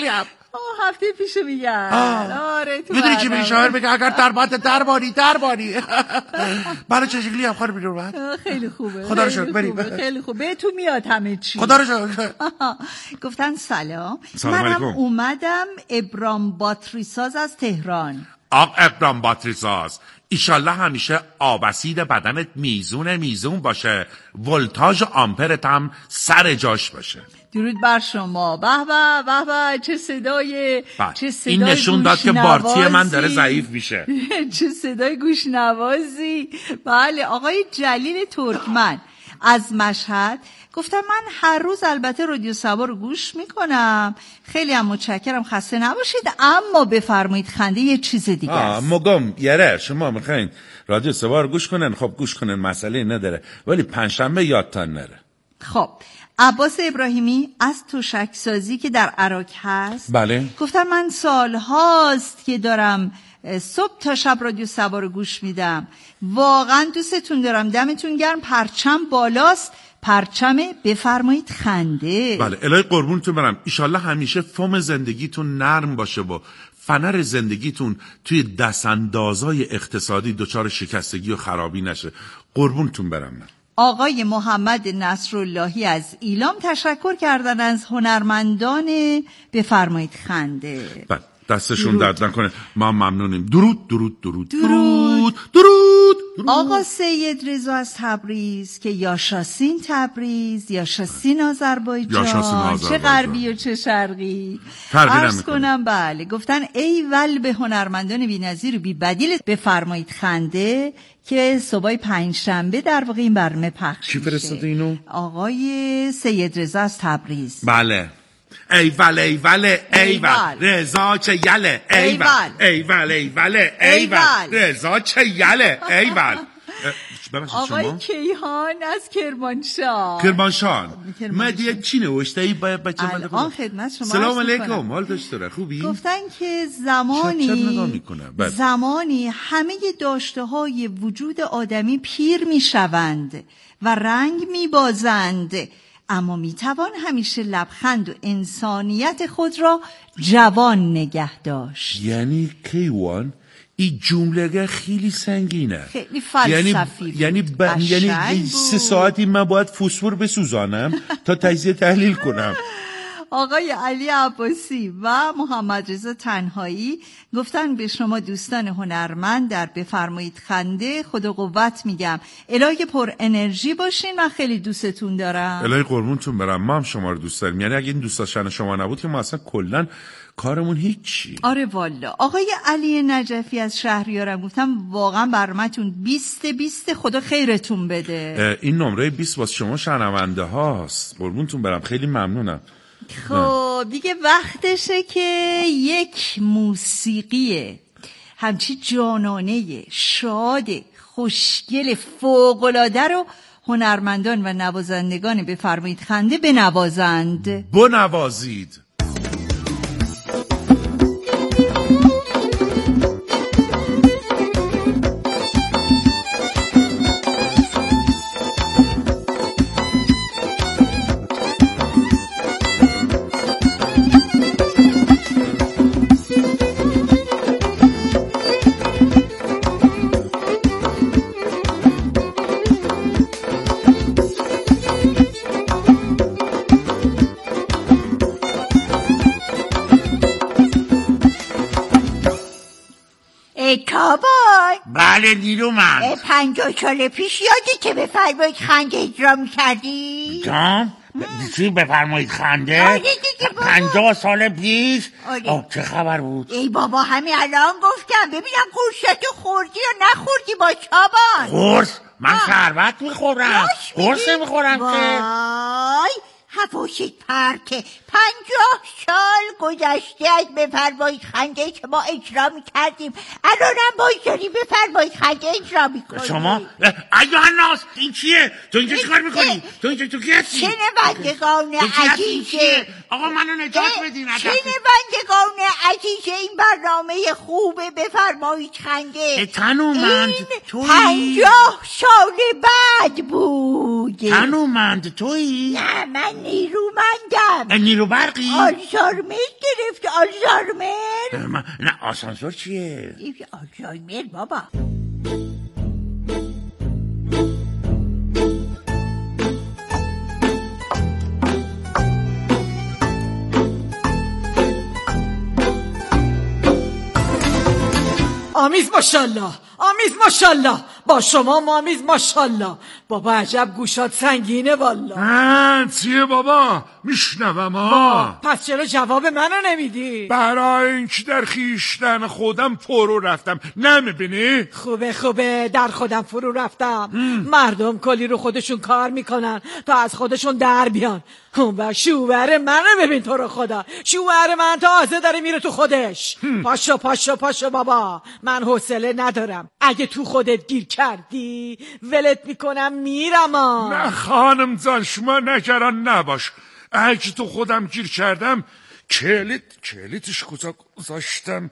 میگم هفته پیشو میگن. آره تو میدونی چی میگه شاعر میگه اگر درباری برای چه شکلی هم خواهر بیرون بعد. خیلی خوبه، خدا رو شکر. بریم. خیلی خوبه، بهتون میاد همه چی. خدا رو شکر. گفتن سلام منم علیکم. اومدم ابرام باتری ساز از تهران. ابرام باتری ساز، ایشالله همیشه آبسید بدنت میزون باشه، ولتاژ آمپرت هم سر جاش باشه. درود بر شما. به به چه صدای این نشون داد که بارتی من داره ضعیف میشه. چه صدای گوشنوازی. بله آقای جلیل ترکمن از مشهد گفتم من هر روز البته رادیو سبا رو گوش میکنم، خیلی هم متشکرم، خسته نباشید، اما بفرمایید خنده یه چیز دیگه است. مگم یاره شما میخواین رادیو سبا رو گوش کنن، خب گوش کنن، مسئله نداره، ولی پنجشنبه یادتان نره. خب عباس ابراهیمی از تشک‌سازی که در عراق هست، بله، گفتم من سالهاست که دارم صبح تا شب رادیو سبا رو گوش میدم، واقعا دوستتون دارم، دمتون گرم، پرچم بالاست، پرچم بفرمایید خنده. بله الهی قربونتون برم، ایشالله همیشه فم زندگیتون نرم باشه و فنر زندگیتون توی دستاندازای اقتصادی دچار شکستگی و خرابی نشه، قربونتون برم من. آقای محمد نصراللهی از ایلام تشکر کردن از هنرمندان بفرمایید خنده. بله دستشون درد نکنه، ما ممنونیم. درود. آقا سید رضا از تبریز که یاشاسین تبریز، یاشاسین آذربایجان، چه غربی و چه شرقی عرض کنم. بله گفتن ای ول به هنرمندان بی‌نظیر و بی‌بدیل بفرمایید خنده که صبح پنجشنبه در واقع این برنامه پخش چی فرستاده اینو؟ آقای سید رضا از تبریز. بله ای ول رضا چه یله، ای ول رضا چه یله، ای ول. آقای کیهان از کرمانشاه مدیه چی نوشته ای بچه من الان خدمت شما. سلام علیکم، حال داشته خوبی؟ گفتن که زمانی همه داشته های وجود آدمی پیر می شوند و رنگ می بازند، اما می توان همیشه لبخند و انسانیت خود را جوان نگه داشت. یعنی کیوان این جمله خیلی سنگینه، خیلی فلسفی یعنی 3 ساعتی من باید فسفر بسوزانم تا تجزیه تحلیل کنم. آقای علی عباسی و محمد رضا تنهایی گفتن به شما دوستان هنرمند در بفرمایید خنده خدا قوت میگم، الهی پر انرژی باشین، من خیلی دوستتون دارم. الهی قربونتون برم، ما هم شما رو دوست داریم، یعنی اگه این دوست داشتن شما نبود که ما اصلا کلن کارمون هیچی. آره والا. آقای علی نجفی از شهریارم گفتم واقعا برنامه‌تون 20 خدا خیرتون بده. این نمره 20 واسه شما شنونده هاست، قربونتون برم، خیلی ممنونم. خب دیگه وقتشه که یک موسیقی همچی جانانه، شاد، خوشگل، فوق‌العاده رو هنرمندان و نوازندگان بفرمایید خنده بنوازند. بنوازید. کابای. بله نیرومند. 50 سال پیش یادی که بفرمایید خنده اجرا می‌کردی؟ جان؟ چی بفرمایید خنده؟ آره دیگه بابا. 50 سال پیش؟ آره. چه خبر بود؟ ای بابا همین الان گفتم ببینم قرصتو خوردی یا نخوردی با چابان. قرص؟ من شربت میخورم، قرص نمیخورم که. وای حواست پرته، 50 سال گذشته از بفرمایید خنده که ما اجرا میکردیم، الانم باید داری بفرمایید خنده اجرا میکنی. شما؟ ایوه الناس این چیه؟ تو اینجا چیکار میکنی؟ تو کی هستی؟ شنوندگان عزیز، آقا منو نجات بدین. شنوندگان عزیز این برنامه خوبه بفرمایید خنده، تنومند این 50 سال بعد بود. نیرویه. تنومند تویی؟ نه من نیرومندم. نیرو برقی؟ آلزایمر گرفت. آلزایمر. نه آسانسور چیه؟ آلزایمر بابا. آمیز ماشالله، آمیز ماشالله، با شما مامیز ماشالله. بابا عجب گوشات سنگینه والا. چیه بابا؟ میشنوم ها. پس چرا جواب منو نمیدی؟ برای اینکه در خیشتن خودم فرو رفتم، نمیبینی؟ خوبه در خودم فرو رفتم. مردم کلی رو خودشون کار میکنن تا از خودشون در بیان. و شوهر منو ببین تو رو خدا، شوهر من تازه داره میره تو خودش. پاشو بابا، من حوصله ندارم. اگه تو خودت گیر کردی ولت میکنم میرم. نه خانم جان، شما نگران نباش. اگه تو خودم گیر کردم کلیتش کجا گذاشتم؟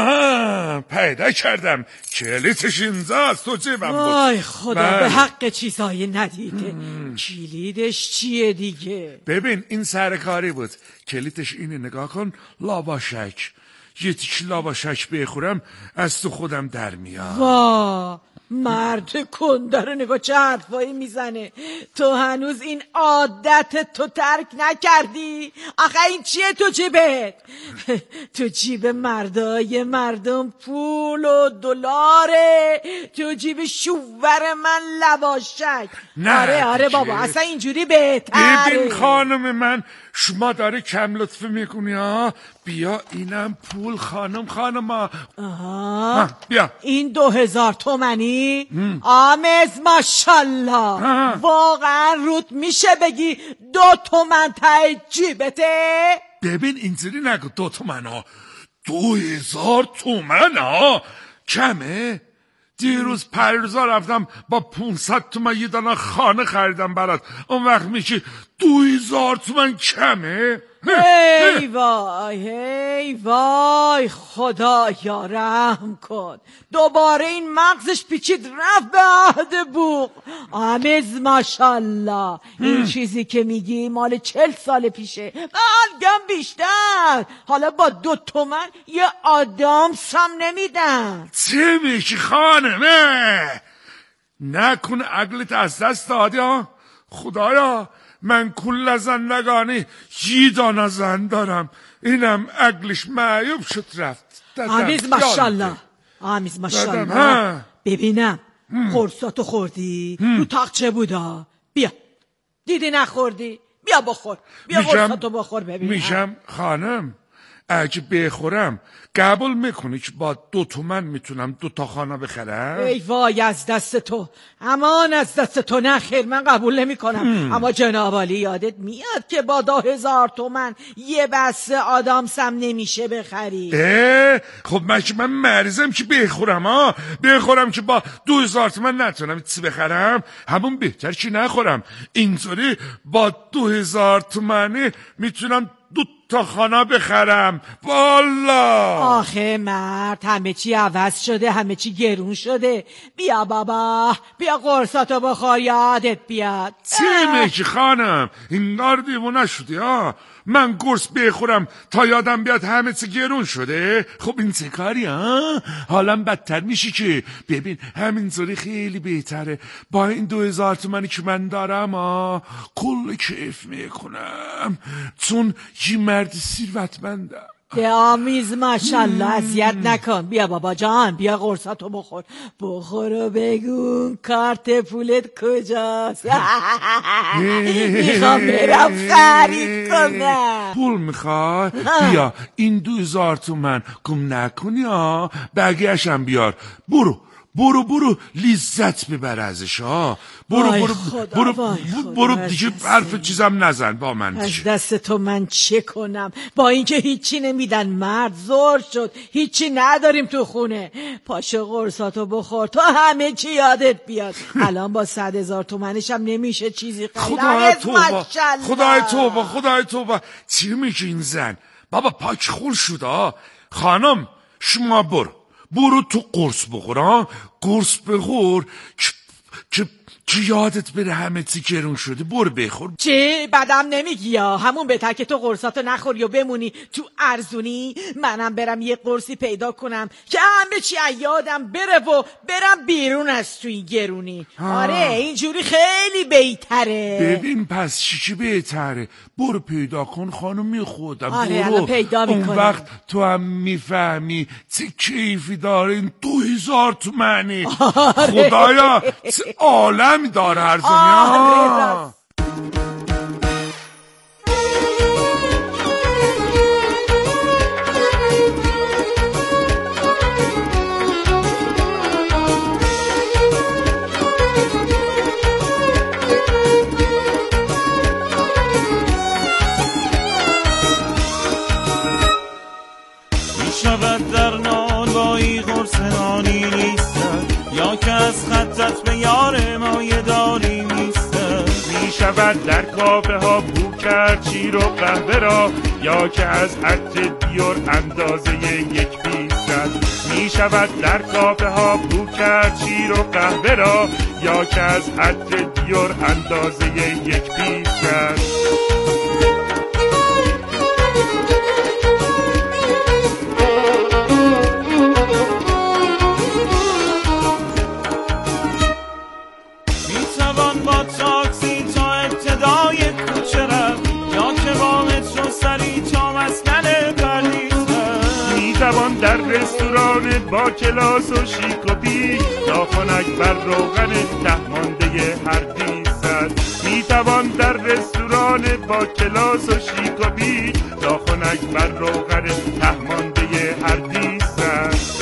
پیدا کردم. کلیتش اینجاست تو جیبم بود. وای خدا، به حق چیزای ندیده. کلیدش چیه دیگه؟ ببین این سرکاری بود. کلیتش اینه، نگاه کن. لاباشک. یه تیک لاباشک بخورم از تو خودم در میاد. وا مرد کنده رو نگاه چه حرفایی میزنه. تو هنوز این عادت تو ترک نکردی؟ آخه این چیه تو جیبت؟ تو جیب مردای مردم پول و دلاره، تو جیب شوور من لباشک. نه آره بابا، اصلا اینجوری بهتره. ببین خانم من، شما داره کم لطفه میکنی ها. بیا اینم پول خانم. آها بیا این 2000 تومنی. آمز ماشالله. واقعا رود میشه بگی 2 تومن تای جیبته؟ ببین اینجوری نگو 2 تومن ها. 2000 تومن ها کمه؟ دیروز پریروزا رفتم با 500 تومن یه دانه خانه خریدم برات. اون وقت میگی 2000 تومن کمه؟ هی وای خدایا رحم کن. دوباره این مغزش پیچید رفت به عهد بوق. آمیز ماشالله. این چیزی که میگی مال 40 سال پیشه، بلکه بیشتر. حالا با 2 تومن یه آدم سم نمیدن. چه میگی خانمه؟ نکنه عقلت از دست دادی ها؟ خدایا من کل زندگانی یه دانه زن دارم، اینم عقلش معیوب شد رفت. آمیز ماشالله. ببینم قرصاتو خوردی؟ رو تاقچه بودا. بیا دیدی نخوردی؟ بیا بخور. بیا قرصاتو بخور ببینم. میشم خانم اگه بخورم قبول میکنی که با 2 تومن میتونم 2 تا خانه بخرم؟ ای وای از دست تو، امان از دست تو. نه خیر، من قبول نمی کنم. اما جناب عالی یادت میاد که با 2000 تومن یه بسته آدم سم نمیشه بخری. خب من مریضم که بخورم که با 2000 تومن نتونم چی بخرم. همون بهتر که نخورم. اینطوری با 2000 تومنی میتونم 2 تا خانه بخرم. والا آخه مرد، همه چی عوض شده، همه چی گرون شده. بیا بابا، بیا قرصاتو بخور یادت بیاد. چه میگی خانم؟ این نار دیوونه شدی ها؟ من قرص بخورم تا یادم بیاد همه چی گرون شده؟ خب این چه کاری ها؟ حالم بدتر میشه که. ببین همینطوری خیلی بهتره. با این 2000 تومنی که من دارم کل کیف میکنم، چون یه مرد ثروتمندم. آمیز ماشالله. اذیت نکن. بیا بابا جان، بیا قرصاتو بخور و بگو کارت پولت کجاست. میخوام برم خرید کنم. پول میخوای؟ بیا این 2000 تومن گم نکنی ها، بقیه‌شم بیار. برو لذت ببر ازش ها. برو دیگه حرف چیزم نزن با من. از دست تو من چه کنم؟ با اینکه هیچی نمیدن، مرد زور شد، هیچی نداریم تو خونه. پاشو قرصاتو بخور تا همه چی یادت بیاد. الان با 100,000 تومنش هم نمیشه چیزی خرید. خدای توبه. چی میگه این زن؟ بابا پاک خون شد. خانم شما برو تو قرص بخور. قرص بخور که یادت بره همه چی گرون شده. برو بخور. چه بدم نمیگی یا همون بهتر که تو قرصاتو نخوری و بمونی تو ارزونی، منم برم یه قرصی پیدا کنم که همه چی یادم بره و برم بیرون از تو این گرونی. آره اینجوری خیلی بهتره. ببین پس چی بهتره؟ برو پیدا کن خانم خودم. آره برو پیدا میکنم. اون وقت تو هم میفهمی چه کیفی داره این 2000 تومنی. خدایا چه عالمی داره ارزونی. میشود در نان بایی قرص نانی نیستن، یا که از خطت به یار مایه داری نیستن. میشود در کافه ها بو کرد شیر و قهوه را، یا که از عطر بیور اندازه یک پیستن. میشود در کافه ها بو کرد شیر و قهوه را، یا که از عطر بیور اندازه یک پیستن. در رستوران با کلاس و شیک و پیک، ناخنک بر روغن تهمانده هر 200. میتوان در رستوران با کلاس و شیک و پیک، ناخنک بر روغن تهمانده هر 200.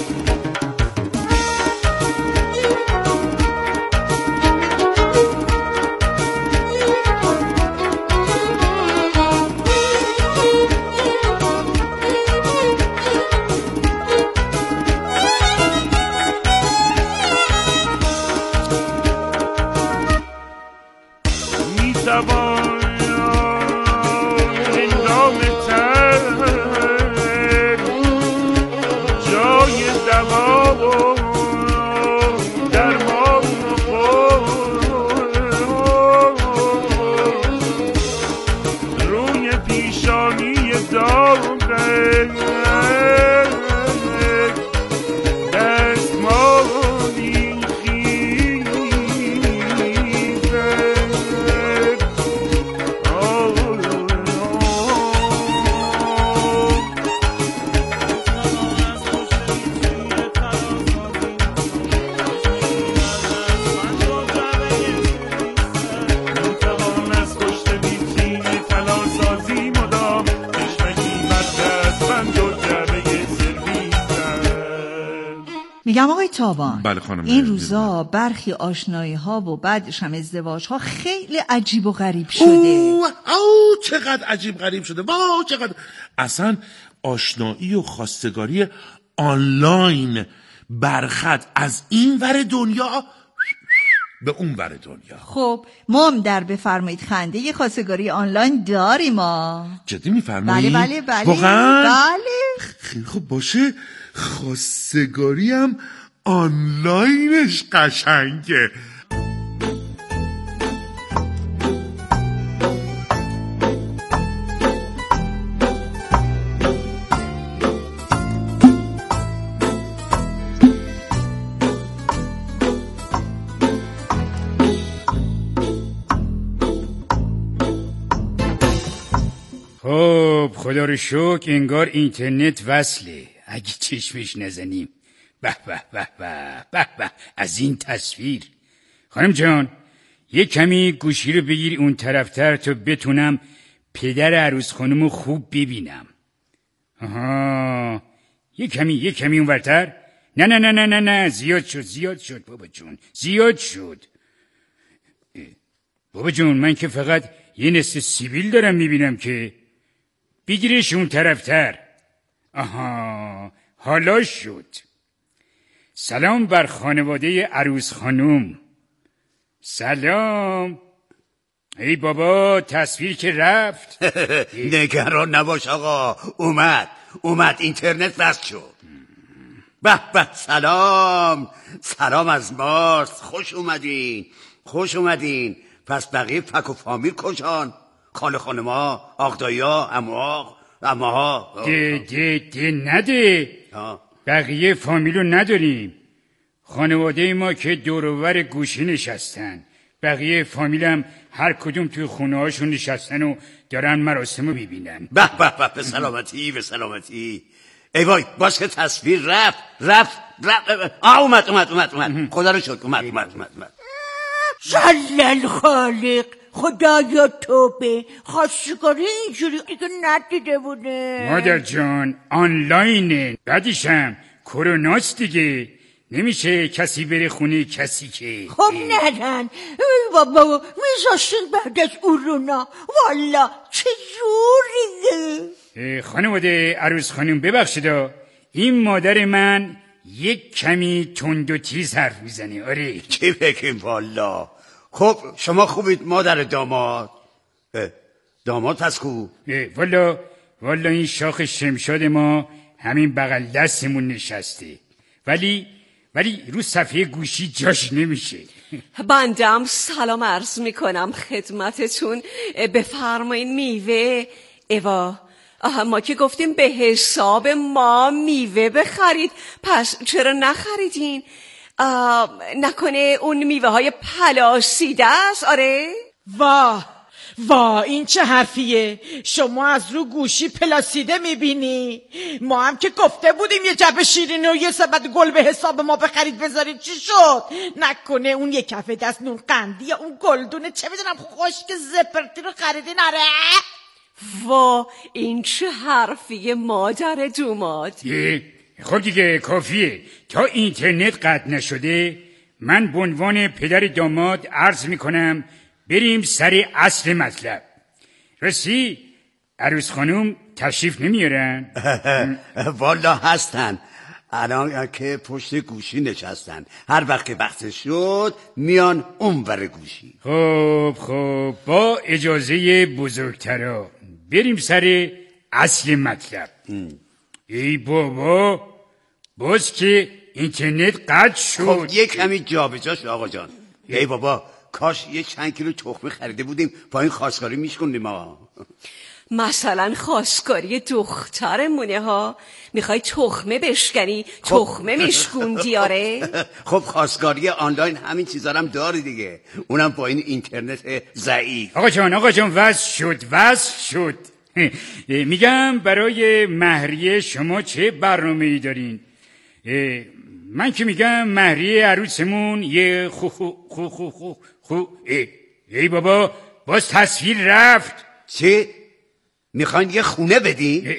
میگم آقای تابان، بله خانم، این روزا برخی آشنایی ها و بعدش هم ازدواج ها خیلی عجیب و غریب شده. چقدر عجیب غریب شده. چقدر اصلا آشنایی و خواستگاری آنلاین برخط از این ور دنیا به اون ور دنیا. خب ما هم در بفرمایید خنده یه خواستگاری آنلاین داریم ما. جدی میفرمایید؟ بله واقعا؟ بله. خیلی خب باشه، خواستگاری هم آنلاینش قشنگه. خب خدا رو شکر انگار اینترنت وصله. اگه چشمش نزنیم. به به به به به به از این تصویر. خانم جان یه کمی گوشی رو بگیر اون طرفتر تا بتونم پدر عروس خانمو خوب ببینم. آها یه کمی اون ورتر. نه زیاد شد بابا جون، زیاد شد. بابا جون من که فقط یه نصف سیبیل دارم میبینم که. بگیرش اون طرفتر. آها حالا شد. سلام بر خانواده عروس خانوم. سلام. ای بابا تصویر که رفت. نگران نباش آقا، اومد اینترنت وصل شد. به سلام از مارس، خوش اومدین. خوش اومدین. پس بقیه فک و فامیل کجان؟ خاله خانما، آقدایا، اماها. ده نده. بقیه فامیلو نداریم. خانواده ما که دوروبر گوشی نشستن. بقیه فامیلم هر کدوم توی خونه هاشون نشستن و دارن مراسمو میبینن. به به به، به سلامتی، به سلامتی. ای وای، باز که تصویر رفت. اومد. خدا رو شکر، اومد. جلل خالق، خدایا توبه، خواستگاری اینجوری دیگه ندیده بوده. مادر جان آنلاینه، بعدشم کروناست دیگه، نمیشه کسی بره خونه کسی که. خب ندن بابا، میذاشتین بعد از اورونا. والا چه جوریه. خانواده عروس خانم ببخشید، این مادر من یک کمی تند و تیز حرف میزنه. آره چی بگیم والا. خب شما خوبید مادر داماد؟ داماد پس خوب؟ والا این شاخ شمشاد ما همین بغل دستمون نشسته، ولی رو صفحه گوشی جاش نمیشه. بندم سلام عرض میکنم خدمتتون. بفرمایین میوه. ایوا ما که گفتیم به حساب ما میوه بخرید، پس چرا نخریدین؟ نکنه اون میوه های پلاسیده است؟ آره؟ واه این چه حرفیه؟ شما از رو گوشی پلاسیده میبینی؟ ما هم که گفته بودیم یه جبه شیرینه و یه سبد گل به حساب ما بخرید بذارید. چی شد؟ نکنه اون یه کف دست نون قندی یا اون گلدونه چه میدونم خشک زپرتی رو خریدین؟ آره؟ این چه حرفیه مادر دوماد؟ خب دیگه کافیه. تا اینترنت قطع نشده من به عنوان پدر داماد عرض میکنم بریم سر اصل مطلب. راستی عروس خانم تشریف نمیارن؟ والا هستن، الان که پشت گوشی نشستن، هر وقت که وقت شد میان اونور گوشی. خب با اجازه بزرگترا بریم سر اصل مطلب. ای بابا باز که اینترنت قطع شد. خب یه کمی جابجا شد آقا جان. ای بابا کاش یه چند کیلو تخمه خریده بودیم با این خواستگاری میشکندیم ما. مثلا خواستگاری دخترمونه ها، میخوای تخمه بشکنی تخمه میشکوندی؟ آره؟ خب خواستگاری آنلاین همین چیزا هم داره دیگه، اونم با این اینترنت ضعیف. آقا جان وصل شد. میگم برای مهریه شما چه برنامه‌ای دارین؟ من که میگم مهریه عروسمون یه ای بابا باز تصویر رفت. چی؟ میخواین یه خونه بدین؟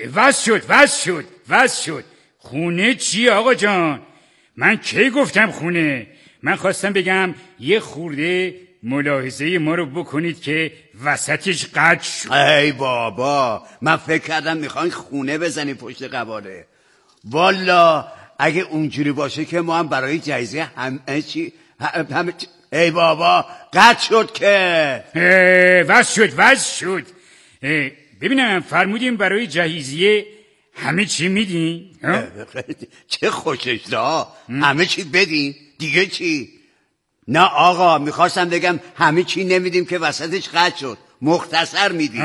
وصل شد. خونه چی آقا جان؟ من کی گفتم خونه؟ من خواستم بگم یه خورده ملاحظه ما رو بکنید که وسطش قطع شد. ای بابا من فکر کردم میخواین خونه بزنی پشت قباله. والا اگه اونجوری باشه که ما هم برای جایزه همه چی ای بابا قطع شد که. وصل شد. ببینم فرمودیم برای جهیزیه همه چی میدین؟ چه خوشش دا، همه چی بدین دیگه چی؟ نه آقا میخواستم بگم همه چی نمیدیم که وسطش قطع شد، مختصر میدیم.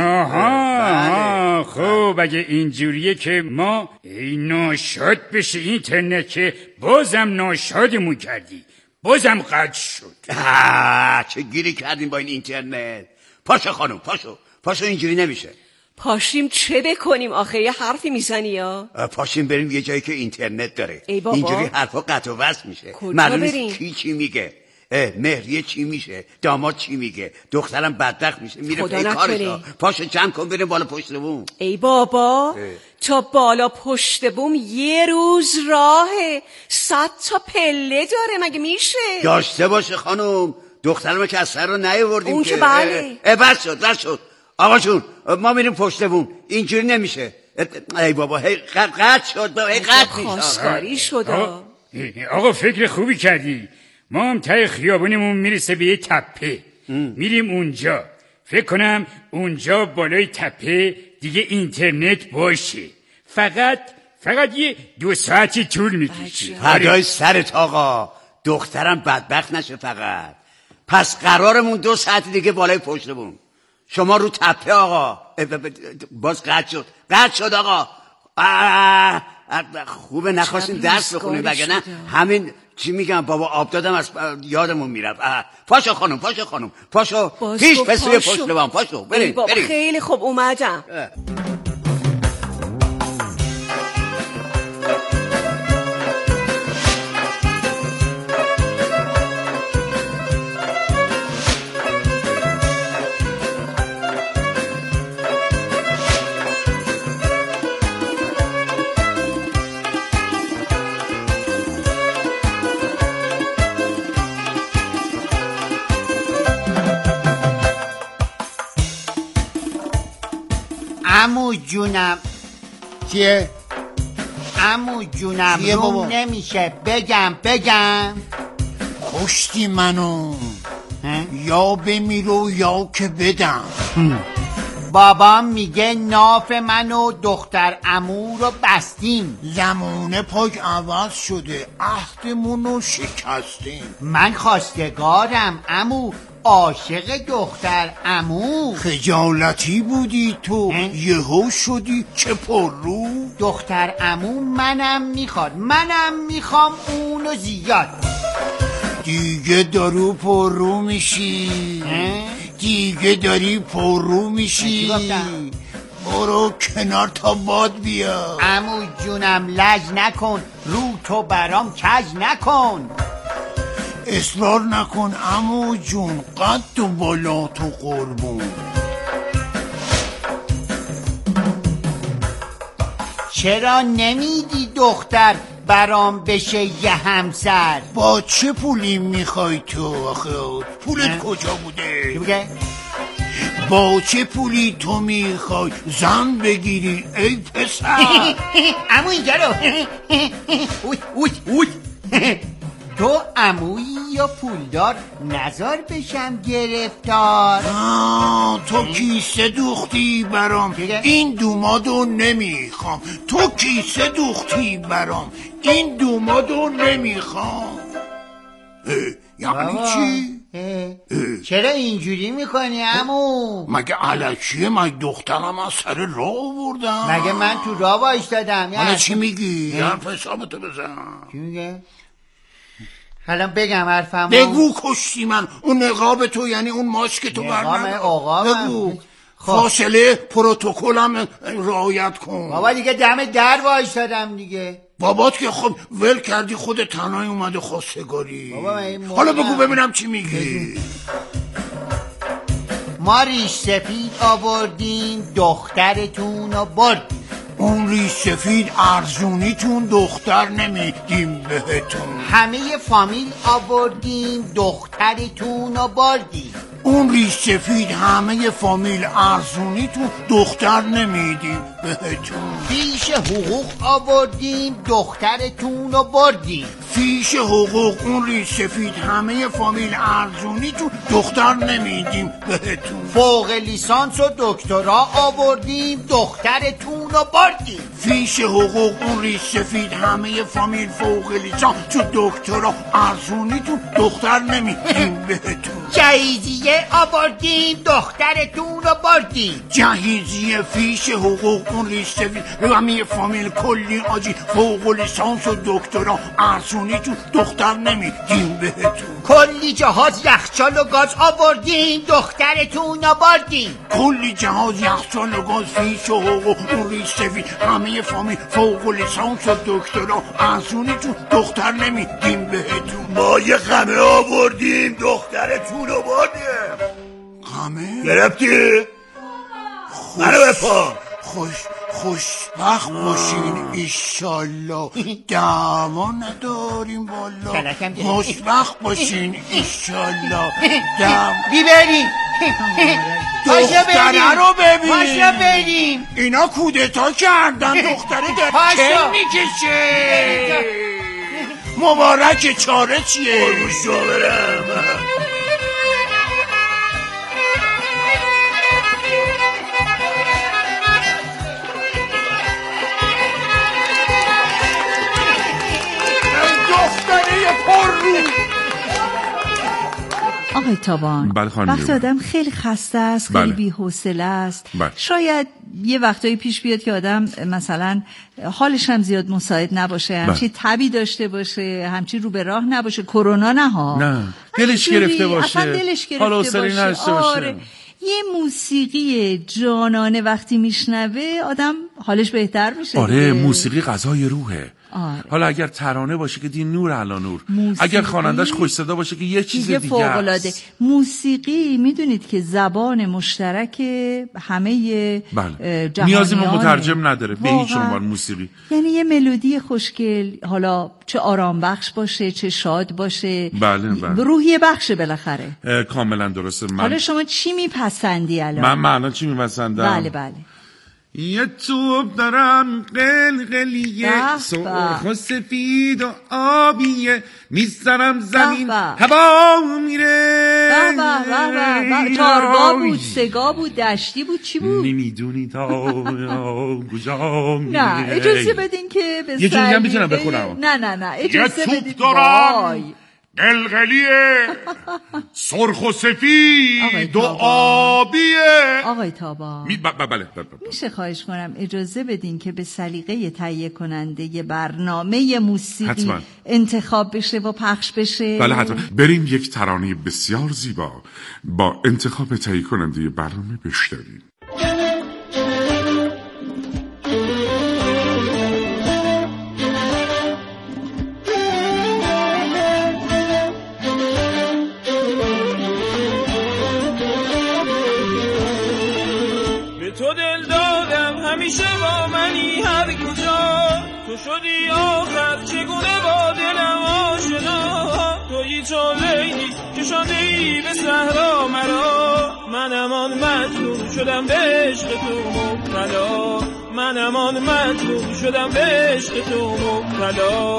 آها خب اگه اینجوریه که ما ناشاد بشه اینترنت که بازم ناشادمون کردی، بازم قطع شد. چه گیری کردیم با این اینترنت. پاشو خانم پاشو اینجوری نمیشه. پاشیم چه بکنیم آخه؟ یه حرفی میزنی یا؟ پاشیم بریم یه جایی که اینترنت داره. ای بابا اینجوری حرفا قطع و وصل میشه. کجا بریم؟ کی چی میگه؟ مهریه چی میشه؟ داماد چی میگه؟ دخترم بدبخت میشه میره پی کارش. پاشو جمع کن بریم بالا پشت بوم. ای بابا تا بالا پشت بوم یه روز راهه، 100 تا پله داره، مگه میشه؟ داشته باشه خانم، دخترم که از سر رو نیاوردیم اون که بله. بس شد آقا جون ما میریم پشت بوم، اینجوری نمیشه. ای بابا قطع شد، قطع میشه. خواستگاری شد. آقا فکر خوبی کردی. ما هم ته خیابونمون میرسه به یه تپه، میریم اونجا. فکر کنم اونجا بالای تپه دیگه اینترنت باشه. فقط یه 2 ساعتی طول میکشه. فدای سرت آقا، دخترم بدبخت نشه. فقط پس قرارمون 2 ساعت دیگه بالای پشت بوم. شما رو تپه آقا. باز قطع شد آقا. خوبه نخواستین درس بخونیم وگرنه همین چی میگم بابا آب دادم از یادمون میرفت. پاشو خانم پاشو پیش پسوی پشت بوم پاشو بریم. خیلی خوب اومدم. عمو جونم چیه؟ عمو جونم روم نمیشه بگم کشتی منو یا بمیرو یا که بدم. بابام میگه ناف منو دختر عمو رو بستیم. زمونه پاک عوض شده عهدمونو شکستیم. من خواستگارم عمو عاشق دختر عمو. خجالتی بودی تو یهو شدی چه پر رو. دختر عمو منم میخوام اونو زیاد. دیگه دارو پر رو میشی دیگه داری پر رو میشی. برو کنار تا باد بیا. عمو جونم لج نکن رو تو برام کج نکن. اصرار نکن عمو جون قد و بالا تو قربون. چرا نمیدی دختر برام بشه یه همسر؟ با چه پولی میخوای تو آخه؟ پولت کجا بوده؟ با چه پولی تو میخوای زن بگیری ای پسر؟ عمو اینجا رو تو عمویی یا پولدار نزار بشم گرفتار. تو کیسه دوختی برام این دومادو نمیخوام. تو کیسه دوختی برام این دومادو نمیخوام. یعنی چی؟ چرا اینجوری میکنی عمو؟ مگه علکیه؟ مگه دخترم از سر راه آوردم؟ مگه من تو راه وایستادم؟ حالا چی میگی؟ حرف حسابتو بزن. چی میگه؟ حالا بگم حرفمو؟ بگو کشتی من. اون نقاب تو یعنی اون ماسک تو بگو. فاصله پروتکلم رعایت کن. بابا دیگه دم در وایسادم دیگه. بابات که خب ول کردی خود تنهایی اومده خواستگاری. حالا بگو ببینم چی میگی. ما ریش سفید آوردیم دخترتون رو بردیم. اون ریش سفید ارزونیتون دختر نمیدیم بهتون. همه فامیل آوردیم دخترتون رو بردیم. اون ریش سفید همه فامیل ارزونیتون دختر نمیدیم بهتون. فیش حقوق آوردیم دخترتون رو بردیم. فیش حقوق اون ریش سفید همه فامیل ارزونیتون دختر نمیدیم بهتون. فوق لیسانس و دکترا آوردیم دخترتون رو بردیم. فیش حقوق اون ریش سفید همه فامیل فوق لیسانس و دکترا ارزونیتون دختر نمیدیم بهتون. جهیزیه آوردیم دخترتون رو بردیم. جهیزیه فیش حقوق اون ریش سفید همه فامیل کلی آجی فوق لیسانس و دکترا ارزونیتون دختر نمیدیم بهتون. کلی جهاز یخچال و گاز آوردیم دخترتون رو بردیم. کلی جهاز یخچال و گاز فیش حقوق اون ریش سفید همه فامیل فوق لیسانس و دکترا ارزونیتون دختر نمیدیم بهتون. ما یه قمه آوردیم دخترتون رو بردیم. قمه؟ گرفتی؟ منو بپا. خوشبخت باشین ایشالله دعوا نداریم والا. خوشبخت باشین ایشالله بیبریم دختره رو ببین. پاشا بریم. اینا کودتا کردن دختره در چه میکشه. مبارک چاره چیه؟ قربوشو برم. آقای تابان، بله خانم. وقتی آدم خیلی خسته است، خیلی بله. بی‌حوصله است، بله. شاید یه وقتایی پیش بیاد که آدم مثلا حالش هم زیاد مساعد نباشه، همچی تبی داشته باشه، همچی رو به راه نباشه، کرونا نه دلش گرفته باشه، اصلا دلش گرفته حال و حوصله نداشته باشه. آره. یه موسیقی جانانه وقتی میشنوه آدم حالش بهتر میشه. آره موسیقی غذای روحه. آره. حالا اگر ترانه باشه که دین نور علی نور، اگر خوانندش خوش صدا باشه که یه چیز دیگه فوق‌العاده. موسیقی میدونید که زبان مشترک همه بله. جهانیانه. نیازی به مترجم نداره به هیچ عنوان موسیقی. یعنی یه ملودی خوشگل، حالا چه آرام بخش باشه چه شاد باشه، بله بله. روحیه بخشه بالاخره. کاملا درسته. حالا شما چی میپسندی الان؟ من چی میپسندم؟ بله بله. یه توب دارم قلقلیه، سرخ و سفید و آبیه، میزنم زمین هوا میره. تارگا بود، سگا بود، دشتی بود، چی بود؟ نمیدونی تا کجا میره. نه اجازه بدین که به یه جوری هم میتونم بخونم. نه اجازه بدین. یه توب دارم قلقلیه، سرخ و سفید و آبیه. آقای تابان بله. میشه خواهش کنم اجازه بدین که به سلیقه تهیه کننده برنامه موسیقی حتما انتخاب بشه و پخش بشه؟ بله حتما. بریم یک ترانه بسیار زیبا با انتخاب تهیه کننده برنامه بشنویم. تو دل دادم همیشه با منی هر کجا، تو شدی آخر چگونه با دلم آشنا، تویی چون لیلی کشانده‌ای به صحرا مرا، منم آن مجنون شدم به عشق تو مبتلا، منم آن مجنون شدم به عشق تو مبتلا.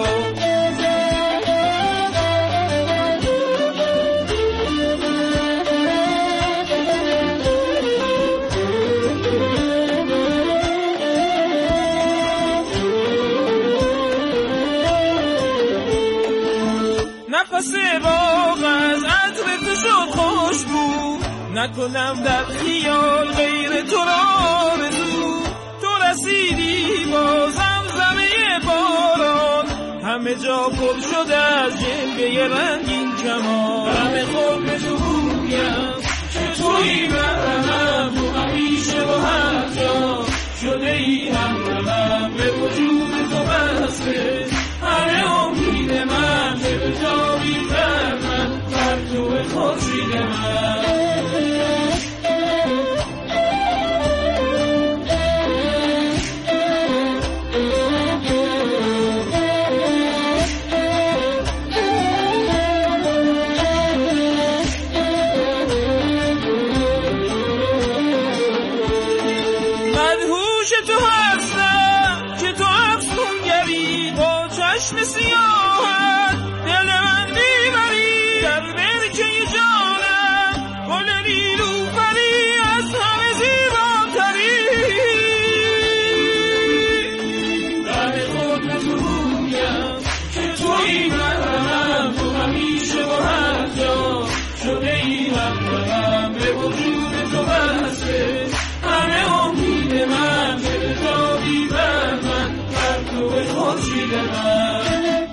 نفس باغ از عطر تو شد خوشبو، نکنم در خیال غیر تو را آرزو، تو رسیدی با زمزمه باران، همه جا پر شده از جلوه رنگین کمان، همه خود به تو بویم که تویی محرمم، تو همیشه و هر جا شده ای همرمم، به وجود تو بسته همه امید من، به جاوی بر من بر تو خورشید من. مدهوش تو هستم که تو افسونگری، با چشم سیاهت دل من میبری، در برکه جانم گل نیلوفری، از همه زیباتری، در خود به تو رویم که تویی محرمم، تو همیشه و هر جا شده ای همرمم، به وجود تو بسته همه امید من، به جاوی بر من بر تو خورشید من.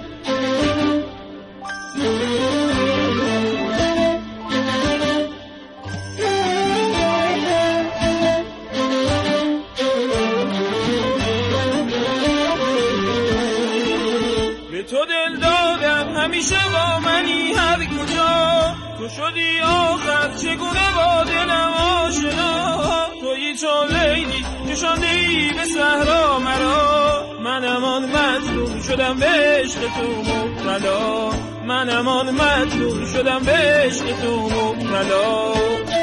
به تو دل دادم همیشه با منی هر کجا، تو شدی آخر چگونه با دلم آشنا، تویی چون لیلی کشانده‌ای به صحرا مرا، منم آن مجنون شدم به عشق تو مبتلا، منم آن مجنون شدم به عشق تو مبتلا.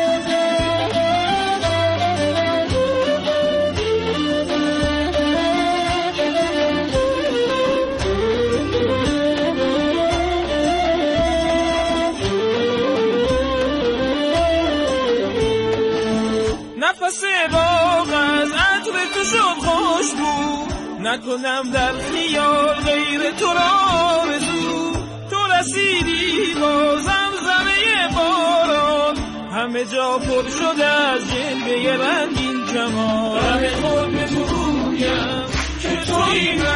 نفس باغ از عطر تو شد خوشبو، نکنم در خیال غیر تو را آرزو، تو رسیدی با زمزمه باران، همه جا پر شده از جلوه رنگین کمان. همه خود به تو رویم که تویی